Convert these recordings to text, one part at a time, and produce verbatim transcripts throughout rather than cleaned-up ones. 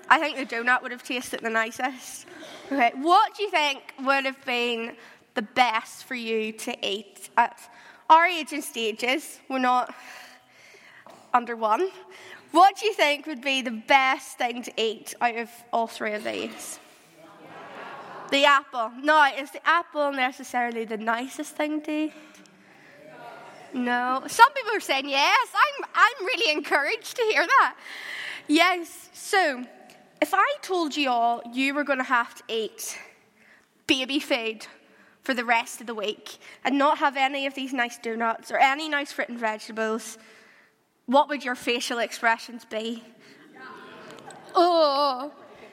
I think the donut would have tasted the nicest. Okay, what do you think would have been the best for you to eat at our age and stages? We're not under one. What do you think would be the best thing to eat out of all three of these? The apple. Now, is the apple necessarily the nicest thing to eat? No. Some people are saying yes. I'm, I'm really encouraged to hear that. Yes. So, if I told you all you were going to have to eat baby food for the rest of the week and not have any of these nice donuts or any nice fruit and vegetables, what would your facial expressions be? Oh.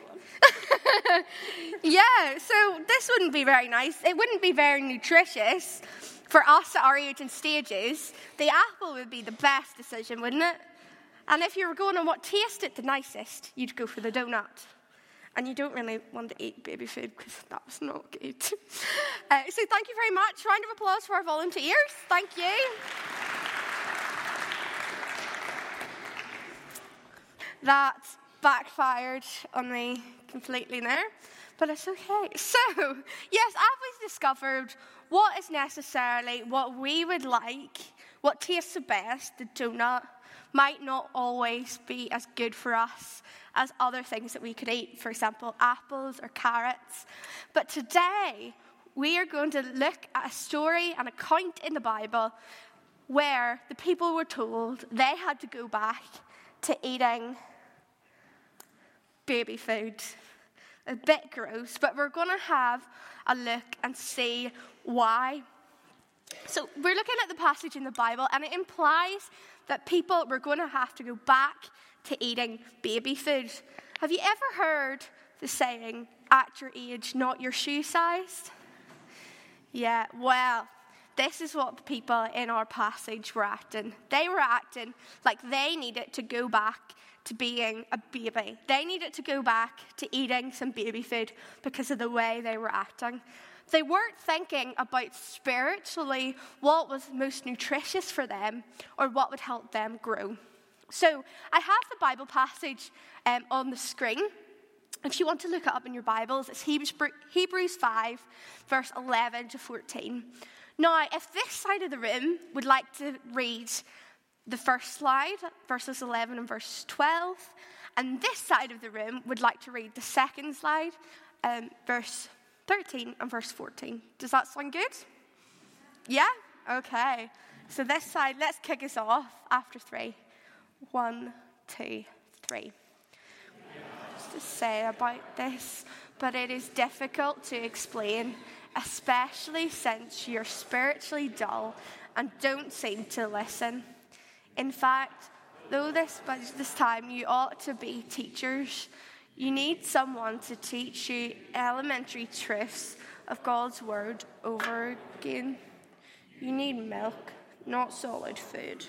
Yeah, so this wouldn't be very nice. It wouldn't be very nutritious. For us at our age and stages, the apple would be the best decision, wouldn't it? And if you were going on what tasted the nicest, you'd go for the donut. And you don't really want to eat baby food because that was not good. Uh, so thank you very much. Round of applause for our volunteers. Thank you. That backfired on me completely there, but it's okay. So, yes, I've discovered what is necessarily what we would like, what tastes the best. The donut might not always be as good for us as other things that we could eat, for example, apples or carrots. But today, we are going to look at a story, an account in the Bible, where the people were told they had to go back to eating baby food. A bit gross, but we're going to have a look and see why. So we're looking at the passage in the Bible, and it implies that people were going to have to go back to eating baby food. Have you ever heard the saying, at your age, not your shoe size? Yeah, well, this is what the people in our passage were acting. They were acting like they needed to go back to being a baby. They needed to go back to eating some baby food because of the way they were acting. They weren't thinking about spiritually what was most nutritious for them or what would help them grow. So I have the Bible passage um, on the screen. If you want to look it up in your Bibles, it's Hebrews five, verse eleven to fourteen. Now, if this side of the room would like to read the first slide, verses eleven and verse twelve, and this side of the room would like to read the second slide, um, verse thirteen and verse fourteen. Does that sound good? Yeah? Okay. So this side, let's kick us off after three. One, two, three. To say about this, but it is difficult to explain, especially since you're spiritually dull and don't seem to listen. In fact, though this by this time you ought to be teachers, you need someone to teach you elementary truths of God's word over again. You need milk, not solid food.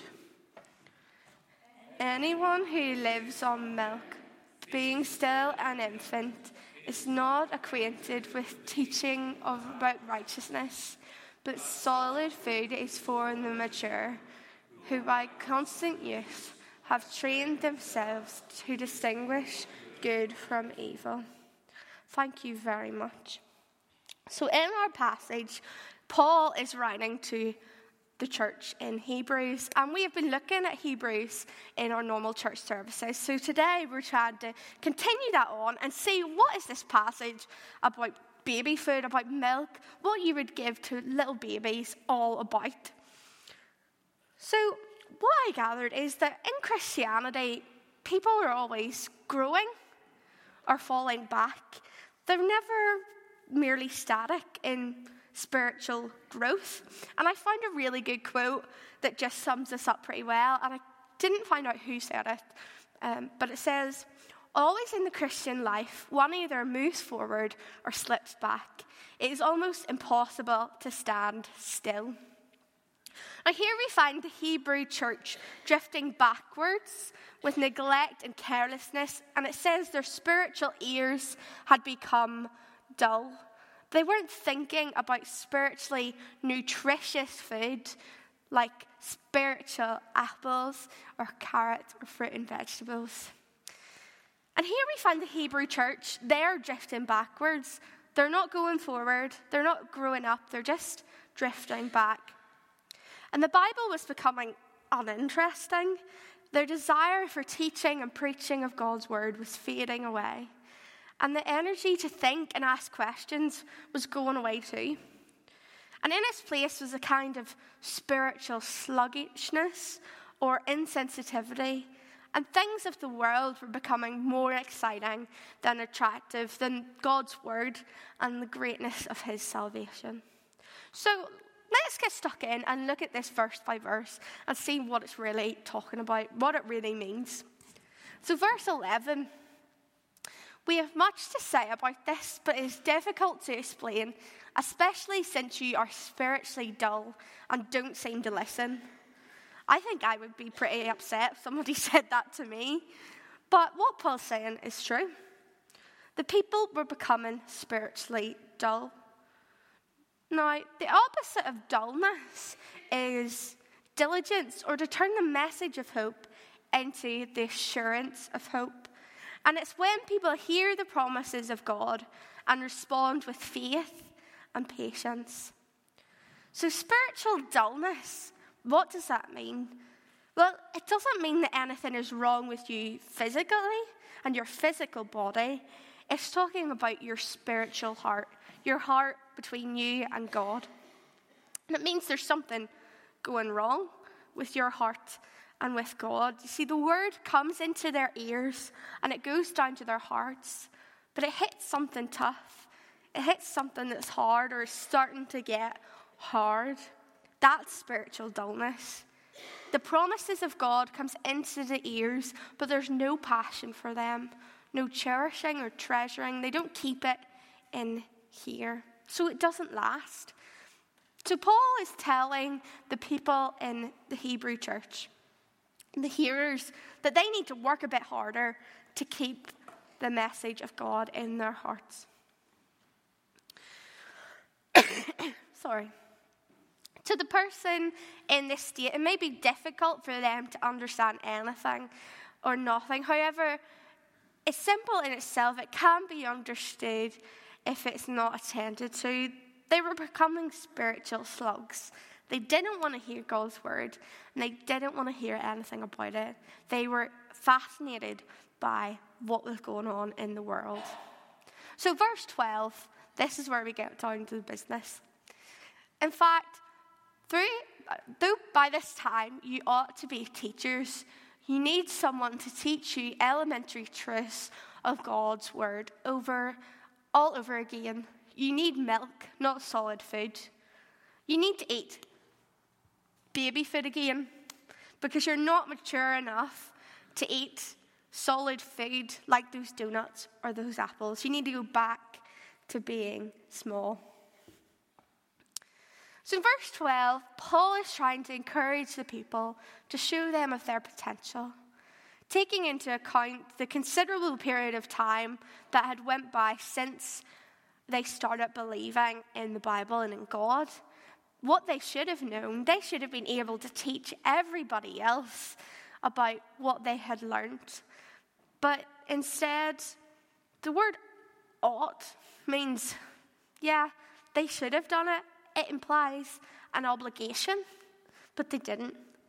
Anyone who lives on milk, being still an infant, is not acquainted with teaching of about righteousness, but solid food is for the mature, who by constant use have trained themselves to distinguish good from evil. Thank you very much. So in our passage, Paul is writing to the church in Hebrews, and we have been looking at Hebrews in our normal church services. So today we're trying to continue that on and see what is this passage about baby food, about milk, what you would give to little babies all about. So what I gathered is that in Christianity, people are always growing or falling back. They're never merely static in spiritual growth. And I found a really good quote that just sums this up pretty well, and I didn't find out who said it, um, but it says, always in the Christian life, one either moves forward or slips back. It is almost impossible to stand still. Now here we find the Hebrew church drifting backwards with neglect and carelessness, and it says their spiritual ears had become dull. They weren't thinking about spiritually nutritious food like spiritual apples or carrots or fruit and vegetables. And here we find the Hebrew church, they're drifting backwards. They're not going forward. They're not growing up. They're just drifting back. And the Bible was becoming uninteresting. Their desire for teaching and preaching of God's word was fading away. And the energy to think and ask questions was going away too. And in its place was a kind of spiritual sluggishness or insensitivity. And things of the world were becoming more exciting than attractive than God's word and the greatness of his salvation. So let's get stuck in and look at this verse by verse and see what it's really talking about, what it really means. So verse eleven, we have much to say about this, but it is difficult to explain, especially since you are spiritually dull and don't seem to listen. I think I would be pretty upset if somebody said that to me. But what Paul's saying is true. The people were becoming spiritually dull. Now, the opposite of dullness is diligence, or to turn the message of hope into the assurance of hope. And it's when people hear the promises of God and respond with faith and patience. So spiritual dullness, what does that mean? Well, it doesn't mean that anything is wrong with you physically and your physical body. It's talking about your spiritual heart, your heart between you and God. And it means there's something going wrong with your heart and with God. You see, the word comes into their ears and it goes down to their hearts, but it hits something tough. It hits something that's hard or is starting to get hard. That's spiritual dullness. The promises of God comes into the ears, but there's no passion for them, no cherishing or treasuring. They don't keep it in here, so it doesn't last. So Paul is telling the people in the Hebrew church, the hearers, that they need to work a bit harder to keep the message of God in their hearts. Sorry. To the person in this state, it may be difficult for them to understand anything or nothing. However, it's simple in itself. It can be understood if it's not attended to. They were becoming spiritual slugs. They didn't want to hear God's word, and they didn't want to hear anything about it. They were fascinated by what was going on in the world. So verse twelve, this is where we get down to the business. In fact, through, though by this time you ought to be teachers, you need someone to teach you elementary truths of God's word over, all over again. You need milk, not solid food. You need to eat baby food again because you're not mature enough to eat solid food like those donuts or those apples. You need to go back to being small. So in verse twelve, Paul is trying to encourage the people to show them of their potential, taking into account the considerable period of time that had went by since they started believing in the Bible and in God. What they should have known, they should have been able to teach everybody else about what they had learned. But instead, the word ought means, yeah, they should have done it. It implies an obligation, but they didn't.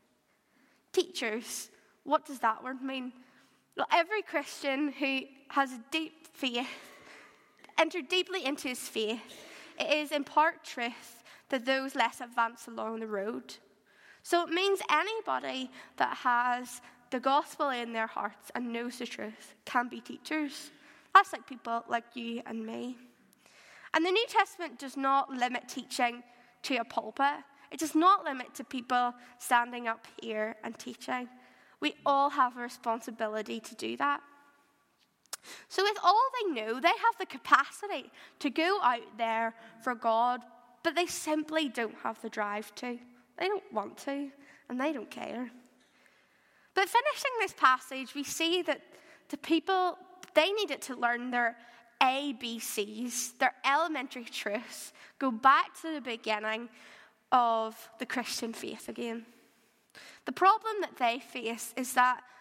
Teachers, what does that word mean? Well, every Christian who has a deep faith, entered deeply into his faith, it is in part truth to those less advanced along the road. So it means anybody that has the gospel in their hearts and knows the truth can be teachers. That's like people like you and me. And the New Testament does not limit teaching to a pulpit. It does not limit to people standing up here and teaching. We all have a responsibility to do that. So with all they know, they have the capacity to go out there for God, but they simply don't have the drive to. They don't want to, and they don't care. But finishing this passage, we see that the people, they needed to learn their A B Cs, their elementary truths, go back to the beginning of the Christian faith again. The problem that they face is that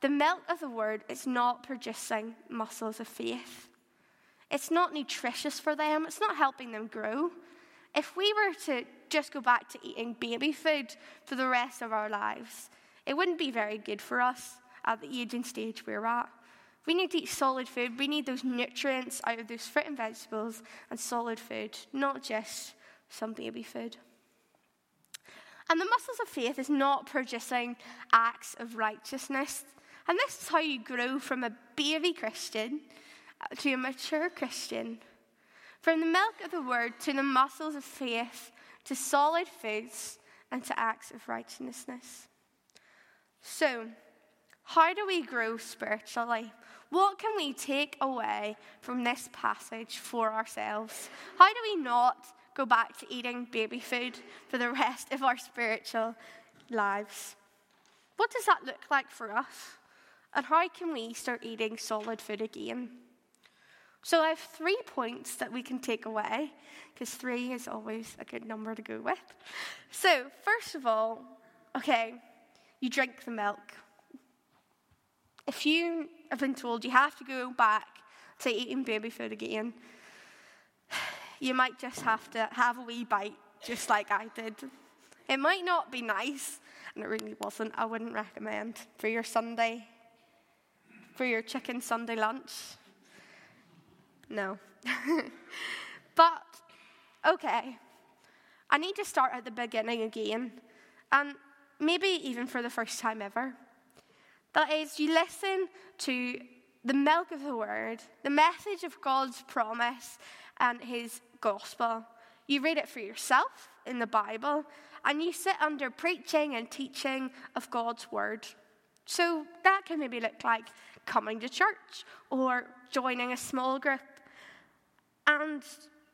the milk of the word is not producing muscles of faith. It's not nutritious for them. It's not helping them grow. If we were to just go back to eating baby food for the rest of our lives, it wouldn't be very good for us at the aging stage we're at. We need to eat solid food. We need those nutrients out of those fruit and vegetables and solid food, not just some baby food. And the muscles of faith is not producing acts of righteousness. And this is how you grow from a baby Christian to a mature Christian. From the milk of the word to the muscles of faith to solid foods and to acts of righteousness. So, how do we grow spiritually? What can we take away from this passage for ourselves? How do we not go back to eating baby food for the rest of our spiritual lives? What does that look like for us? And how can we start eating solid food again? So I have three points that we can take away, because three is always a good number to go with. So, first of all, okay, you drink the milk. If you have been told you have to go back to eating baby food again, you might just have to have a wee bite, just like I did. It might not be nice, and it really wasn't. I wouldn't recommend for your Sunday, for your chicken Sunday lunch. No. But, okay, I need to start at the beginning again, and maybe even for the first time ever. That is, you listen to the milk of the word, the message of God's promise and his gospel. You read it for yourself in the Bible, and you sit under preaching and teaching of God's word. So that can maybe look like coming to church or joining a small group. And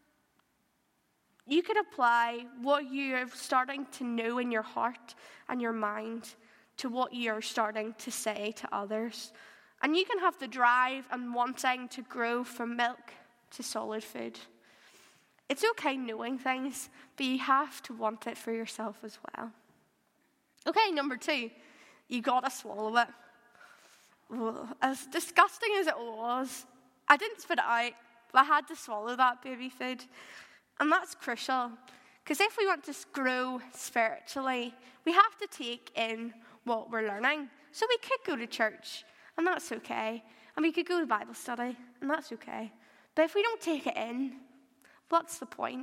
you could apply what you're starting to know in your heart and your mind to what you're starting to say to others. And you can have the drive and wanting to grow from milk to solid food. It's okay knowing things, but you have to want it for yourself as well. Okay, number two, you gotta swallow it. Ugh, as disgusting as it was, I didn't spit it out, but I had to swallow that baby food. And that's crucial, because if we want to grow spiritually, we have to take in what we're learning. So we could go to church, and that's okay. And we could go to Bible study, and that's okay. But if we don't take it in, what's the point?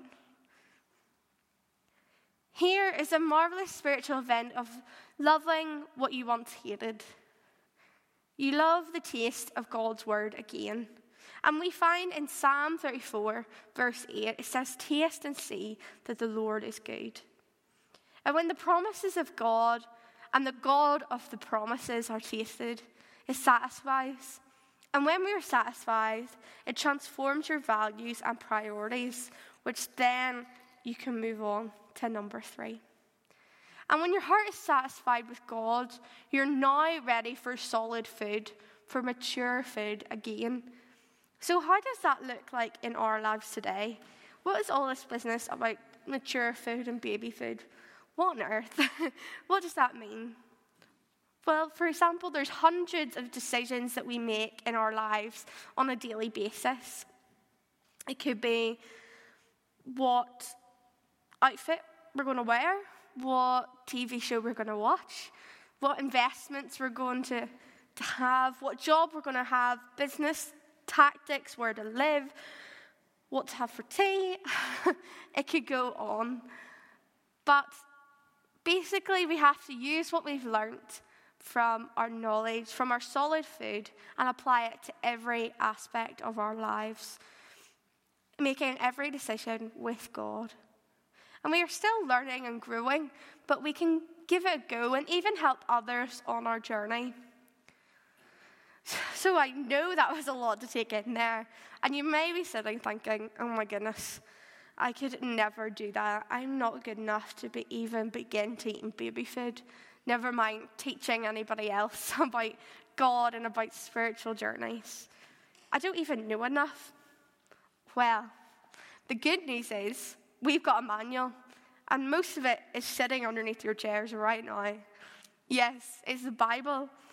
Here is a marvelous spiritual event of loving what you once hated. You love the taste of God's word again. And we find in Psalm thirty-four, verse eight, it says, "Taste and see that the Lord is good." And when the promises of God and the God of the promises are tasted, it satisfies. And when we are satisfied, it transforms your values and priorities, which then you can move on to number three. And when your heart is satisfied with God, you're now ready for solid food, for mature food again. So how does that look like in our lives today? What is all this business about mature food and baby food? What on earth? What does that mean? Well, for example, there's hundreds of decisions that we make in our lives on a daily basis. It could be what outfit we're going to wear, what T V show we're going to watch, what investments we're going to, to have, what job we're going to have, business tactics, where to live, what to have for tea. It could go on. But basically, we have to use what we've learnt from our knowledge, from our solid food, and apply it to every aspect of our lives, making every decision with God. And we are still learning and growing, but we can give it a go and even help others on our journey. So I know that was a lot to take in there. And you may be sitting thinking, oh my goodness, I could never do that. I'm not good enough to be even begin to eat baby food. Never mind teaching anybody else about God and about spiritual journeys. I don't even know enough. Well, the good news is we've got a manual, and most of it is sitting underneath your chairs right now. Yes, it's the Bible.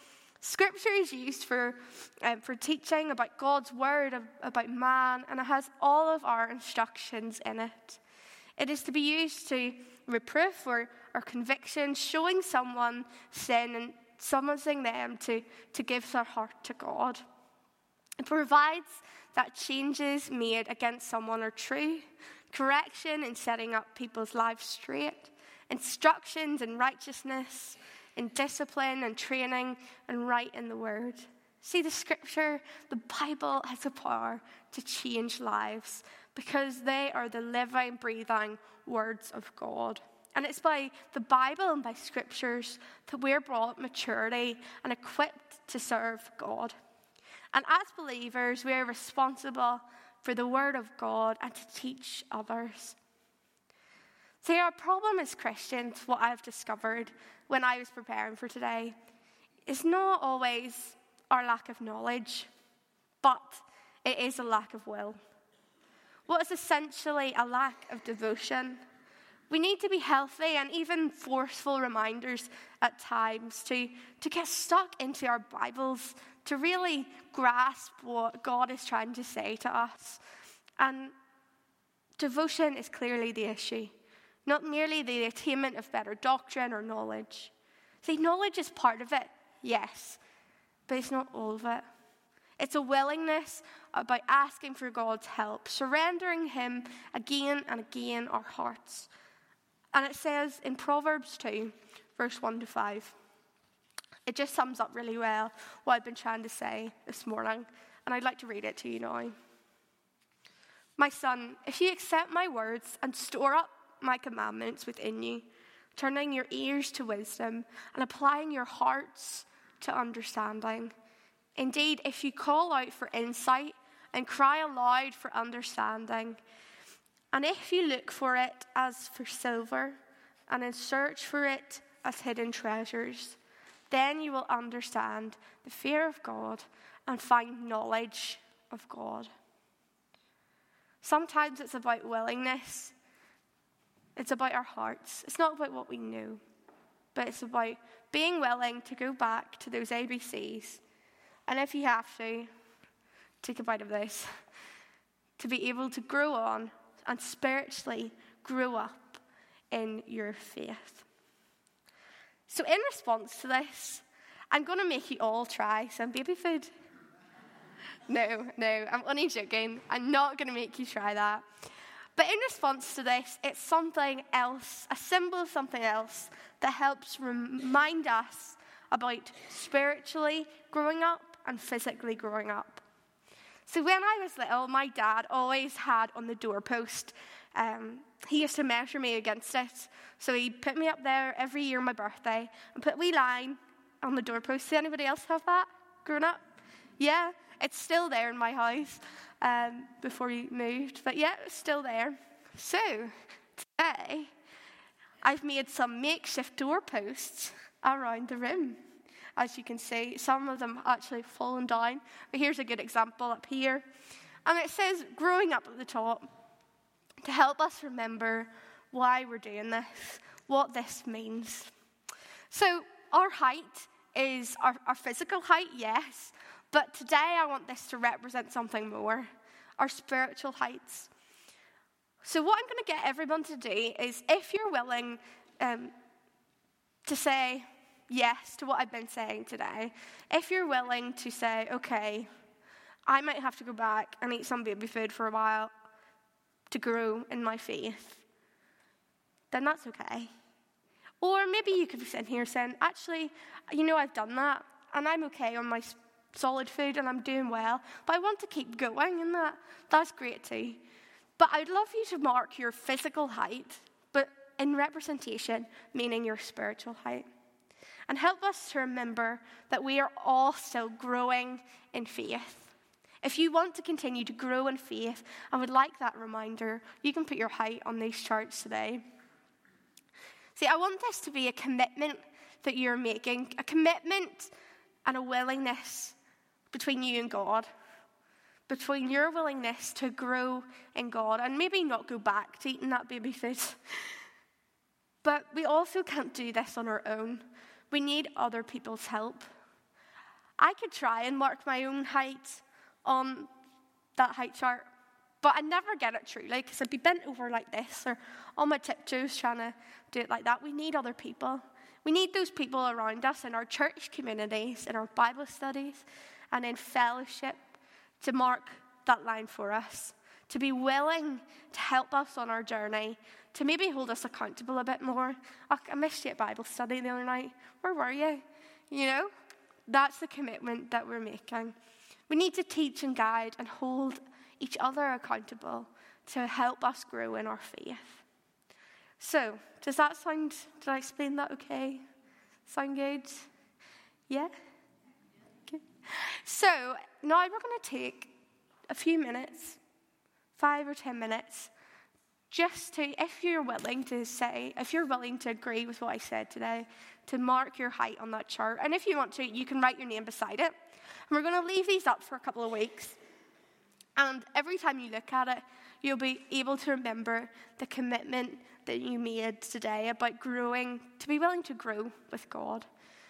Scripture is used for, um, for teaching about God's word, about man, and it has all of our instructions in it. It is to be used to reproof or, or conviction, showing someone sin and summoning them to, to give their heart to God. It provides that changes made against someone are true, correction in setting up people's lives straight, instructions in righteousness, in discipline and training and right in the word. See, the scripture, the Bible has the power to change lives because they are the living, breathing words of God. And it's by the Bible and by scriptures that we're brought maturity and equipped to serve God. And as believers, we are responsible for the word of God and to teach others. See, our problem as Christians, what I've discovered when I was preparing for today, is not always our lack of knowledge, but it is a lack of will. What is essentially a lack of devotion. We need to be healthy and even forceful reminders at times to, to get stuck into our Bibles, to really grasp what God is trying to say to us. And devotion is clearly the issue. Not merely the attainment of better doctrine or knowledge. See, knowledge is part of it, yes, but it's not all of it. It's a willingness about asking for God's help, surrendering Him again and again our hearts. And it says in Proverbs two, verse one to five, it just sums up really well what I've been trying to say this morning, and I'd like to read it to you now. My son, if you accept my words and store up my commandments within you, turning your ears to wisdom and applying your hearts to understanding. Indeed, if you call out for insight and cry aloud for understanding, and if you look for it as for silver and in search for it as hidden treasures, then you will understand the fear of God and find knowledge of God. Sometimes it's about willingness. It's about our hearts. It's not about what we know, but it's about being willing to go back to those A B Cs. And if you have to, take a bite of this, to be able to grow on and spiritually grow up in your faith. So in response to this, I'm going to make you all try some baby food. No, no, I'm only joking. I'm not going to make you try that. But in response to this, it's something else, a symbol of something else that helps remind us about spiritually growing up and physically growing up. So when I was little, my dad always had on the doorpost, um, he used to measure me against it. So he put me up there every year on my birthday and put a wee line on the doorpost. Does anybody else have that growing up? Yeah, it's still there in my house. Um, before he moved, but yeah, it's still there. So, today, I've made some makeshift doorposts around the room. As you can see, some of them actually fallen down, but here's a good example up here. And it says, growing up at the top, to help us remember why we're doing this, what this means. So, our height is our, our physical height, yes, but today I want this to represent something more, our spiritual heights. So what I'm going to get everyone to do is, if you're willing um, to say yes to what I've been saying today, if you're willing to say, okay, I might have to go back and eat some baby food for a while to grow in my faith, then that's okay. Or maybe you could be sitting here saying, actually, you know, I've done that, and I'm okay on my solid food, and I'm doing well, but I want to keep going in that. That's great too. But I'd love you to mark your physical height, but in representation, meaning your spiritual height. And help us to remember that we are all still growing in faith. If you want to continue to grow in faith and would like that reminder, you can put your height on these charts today. See, I want this to be a commitment that you're making, a commitment and a willingness between you and God, between your willingness to grow in God and maybe not go back to eating that baby food. But we also can't do this on our own. We need other people's help. I could try and mark my own height on that height chart, but I'd never get it truly because I'd be bent over like this or on my tiptoes trying to do it like that. We need other people. We need those people around us in our church communities, in our Bible studies, and in fellowship to mark that line for us, to be willing to help us on our journey, to maybe hold us accountable a bit more. Oh, I missed you at Bible study the other night. Where were you? You know, that's the commitment that we're making. We need to teach and guide and hold each other accountable to help us grow in our faith. So, does that sound, did I explain that okay? Sound good? Yeah? Okay. So, now we're going to take a few minutes, five or ten minutes, just to, if you're willing to say, if you're willing to agree with what I said today, to mark your height on that chart. And if you want to, you can write your name beside it. And we're going to leave these up for a couple of weeks. And every time you look at it, you'll be able to remember the commitment that you made today about growing, to be willing to grow with God.